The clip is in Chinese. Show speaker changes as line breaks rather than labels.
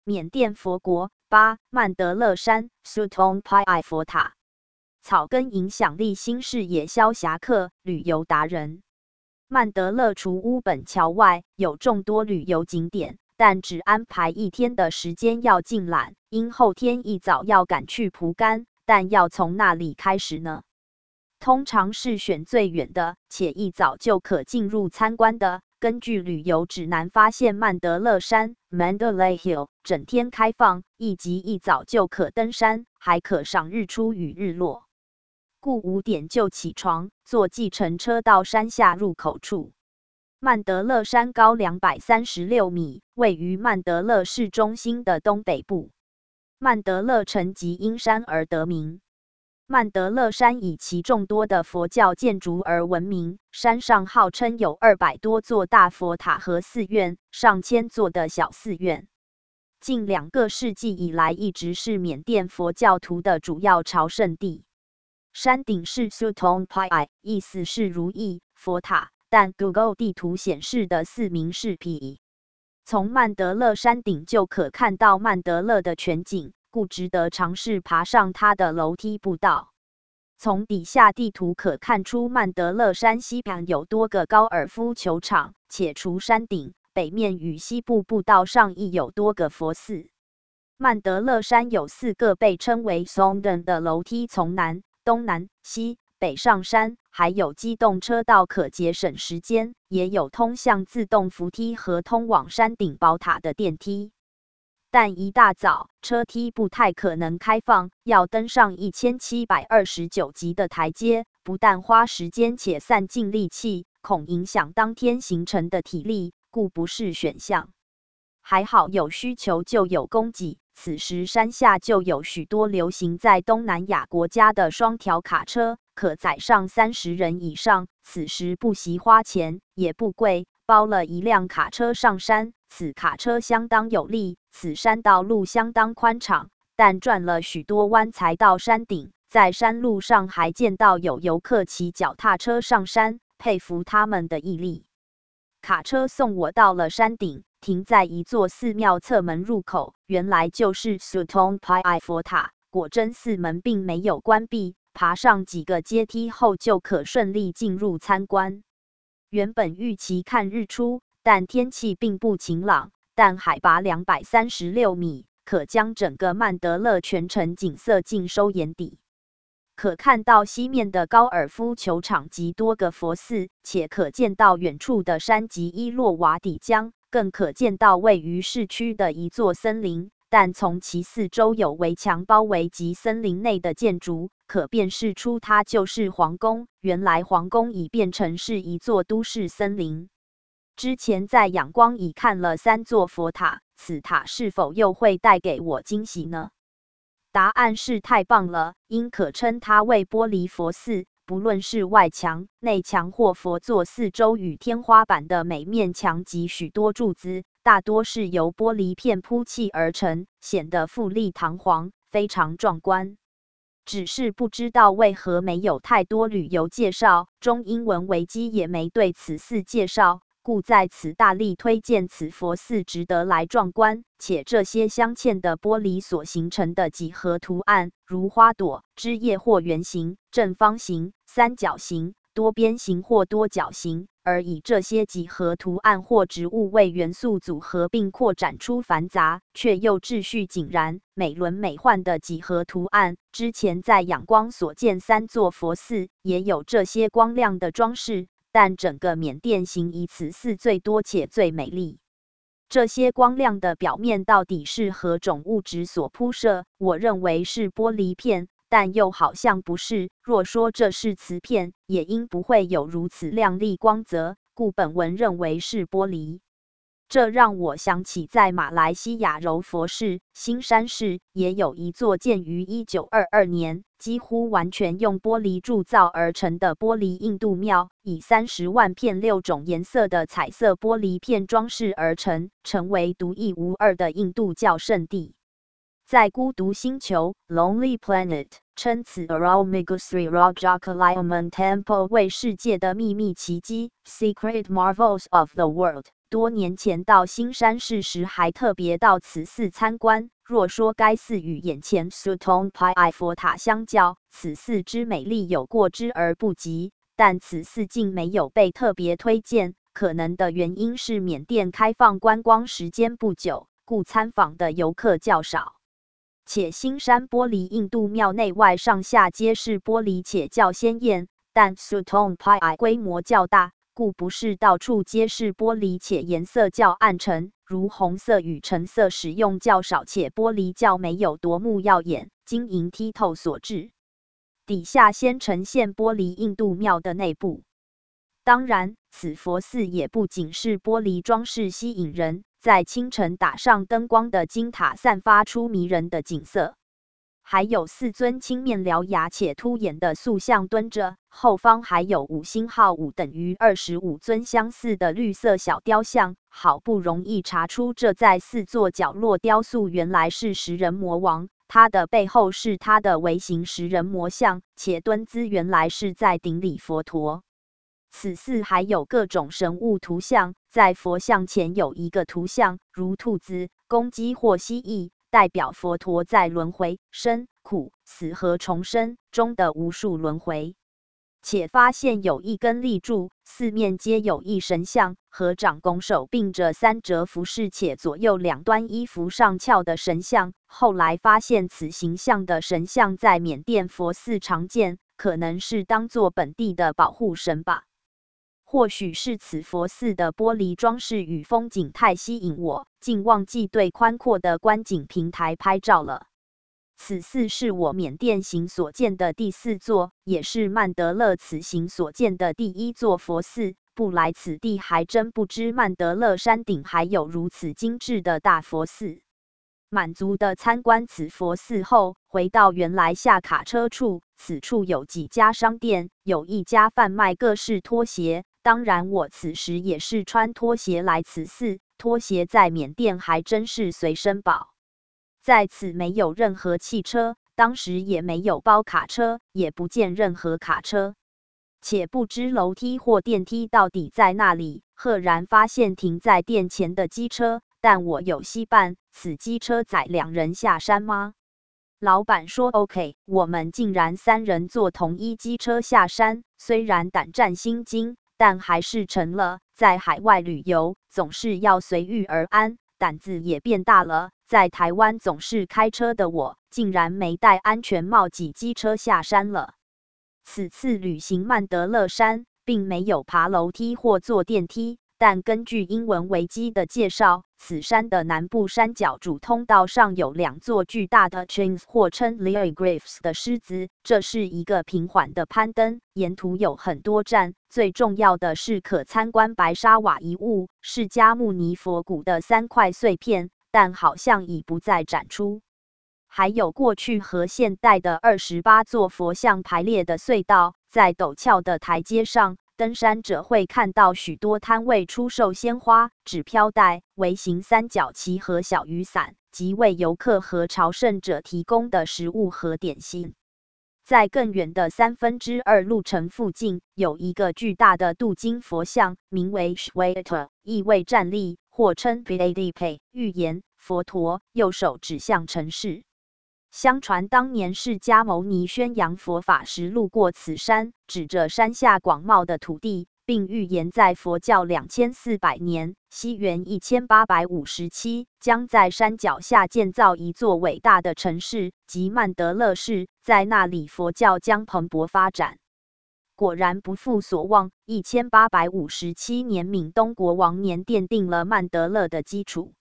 缅甸佛国。8. 曼德勒山 Sutong Pai 佛塔。草根影响力新视野萧侠客，旅游达人。曼德勒除乌本桥外，有众多旅游景点，但只安排一天的时间要尽览，因后天一早要赶去蒲甘，但要从那里开始呢？通常是选最远的，且一早就可进入参观的。根据旅游指南发现，曼德勒山 Mandalay Hill 整天开放，以及一早就可登山，还可赏日出与日落。故5点就起床，坐计程车到山下入口处。曼德勒山高236米，位于曼德勒市中心的东北部。曼德勒城即因山而得名。曼德勒山以其众多的佛教建筑而闻名，山上号称有200多座大佛塔和寺院，上千座的小寺院。近2个世纪以来，一直是缅甸佛教徒的主要朝圣地。山顶是 Sutong Pai， 意思是如意佛塔，但 Google 地图显示的寺名是 Pi。从曼德勒山顶就可看到曼德勒的全景，故值得尝试爬上它的楼梯步道。从底下地图可看出，曼德勒山西边有多个高尔夫球场，且除山顶，北面与西部步道上亦有多个佛寺。曼德勒山有4个被称为 Songden 的楼梯，从南、东南、西北上山，还有机动车道可节省时间，也有通向自动扶梯和通往山顶宝塔的电梯。但一大早，车梯不太可能开放，要登上1729级的台阶，不但花时间且散尽力气，恐影响当天行程的体力，故不是选项。还好有需求就有供给，此时山下就有许多流行在东南亚国家的双条卡车，可载上30人以上，此时不惜花钱，也不贵，包了一辆卡车上山。此卡车相当有力，此山道路相当宽敞，但转了许多弯才到山顶。在山路上还见到有游客骑脚踏车上山，佩服他们的毅力。卡车送我到了山顶，停在一座寺庙侧门入口，原来就是 Sutong Pai 佛塔。果真寺门并没有关闭，爬上几个阶梯后就可顺利进入参观。原本预期看日出，但天气并不晴朗，但海拔236米，可将整个曼德勒全城景色尽收眼底。可看到西面的高尔夫球场及多个佛寺，且可见到远处的山及伊洛瓦底江，更可见到位于市区的一座森林，但从其四周有围墙包围及森林内的建筑，可辨识出它就是皇宫。原来皇宫已变成是一座都市森林。之前在仰光已看了3座佛塔，此塔是否又会带给我惊喜呢？答案是太棒了，因可称它为玻璃佛寺。不论是外墙、内墙或佛座四周与天花板的每面墙及许多柱子，大多是由玻璃片铺砌而成，显得富丽堂皇，非常壮观。只是不知道为何没有太多旅游介绍，中英文维基也没对此寺介绍，故在此大力推荐此佛寺值得来壮观。且这些镶嵌的玻璃所形成的几何图案，如花朵、枝叶或圆形、正方形、三角形、多边形或多角形，而以这些几何图案或植物为元素组合并扩展出繁杂却又秩序井然、美轮美奂的几何图案。之前在仰光所见3座佛寺也有这些光亮的装饰，但整个缅甸形以此寺最多且最美丽。这些光亮的表面到底是何种物质所铺设？我认为是玻璃片，但又好像不是。若说这是瓷片，也应不会有如此亮丽光泽，故本文认为是玻璃。这让我想起在马来西亚柔佛市、新山市也有一座建于1922年，几乎完全用玻璃铸造而成的玻璃印度庙，以30万片6种颜色的彩色玻璃片装饰而成，成为独一无二的印度教圣地。在孤独星球 Lonely Planet 称此 Arulmigu Sri Rajakaliaman Temple 为世界的秘密奇迹 Secret Marvels of the World。 多年前到新山市时，还特别到此寺参观。若说该寺与眼前 Sutong Pai 佛塔相较，此寺之美丽有过之而不及，但此寺竟没有被特别推荐。可能的原因是缅甸开放观光时间不久，故参访的游客较少。且新山玻璃印度庙内外上下皆是玻璃，且较鲜艳，但 Sutong Pai 规模较大，故不是到处皆是玻璃，且颜色较暗沉，如红色与橙色使用较少，且玻璃较没有夺目耀眼、晶莹剔透所致。底下先呈现玻璃印度庙的内部。当然，此佛寺也不仅是玻璃装饰吸引人，在清晨打上灯光的金塔散发出迷人的景色。还有4尊青面獠牙且凸眼的塑像蹲着，后方还有5星号5等于25尊相似的绿色小雕像。好不容易查出这在4座角落雕塑原来是食人魔王，他的背后是他的微型食人魔像，且蹲姿原来是在顶礼佛陀。此寺还有各种神物图像，在佛像前有一个图像，如兔子、公鸡或蜥蜴，代表佛陀在轮回、生、苦、死和重生中的无数轮回。且发现有一根立柱，四面皆有一神像，合掌拱手并着3折服饰，且左右两端衣服上翘的神像。后来发现此形象的神像在缅甸佛寺常见，可能是当作本地的保护神吧。或许是此佛寺的玻璃装饰与风景太吸引我，竟忘记对宽阔的观景平台拍照了。此寺是我缅甸行所见的第4座，也是曼德勒此行所见的第1座佛寺。不来此地，还真不知曼德勒山顶还有如此精致的大佛寺。满足的参观此佛寺后，回到原来下卡车处，此处有几家商店，有一家贩卖各式拖鞋。当然，我此时也是穿拖鞋来此寺，拖鞋在缅甸还真是随身宝。在此没有任何汽车，当时也没有包卡车，也不见任何卡车，且不知楼梯或电梯到底在哪里。赫然发现停在店前的机车，但我有稀办，此机车载2人下山吗？老板说 OK， 我们竟然3人坐同一机车下山，虽然胆战心惊，但还是成了。在海外旅游，总是要随遇而安，胆子也变大了。在台湾总是开车的我，竟然没戴安全帽挤机车下山了。此次旅行曼德勒山，并没有爬楼梯或坐电梯，但根据英文维基的介绍，此山的南部山脚主通道上有2座巨大的 chains 或称 leoglyphs 的狮子，这是一个平缓的攀登，沿途有很多站，最重要的是可参观白沙瓦遗物，释迦牟尼佛骨的3块碎片，但好像已不再展出。还有过去和现代的28座佛像排列的隧道，在陡峭的台阶上，登山者会看到许多摊位出售鲜花、纸飘带、微型三角旗和小雨伞，及为游客和朝圣者提供的食物和点心。在更远的2/3路程附近，有一个巨大的镀金佛像，名为 Shweta， 意为站立，或称 Padp， 预言佛陀右手指向城市。相传当年释迦牟尼宣扬佛法时路过此山，指着山下广袤的土地，并预言在佛教2400年西元1857将在山脚下建造一座伟大的城市，即曼德勒市，在那里佛教将蓬勃发展。果然不负所望，1857年闽东国王年奠定了曼德勒的基础。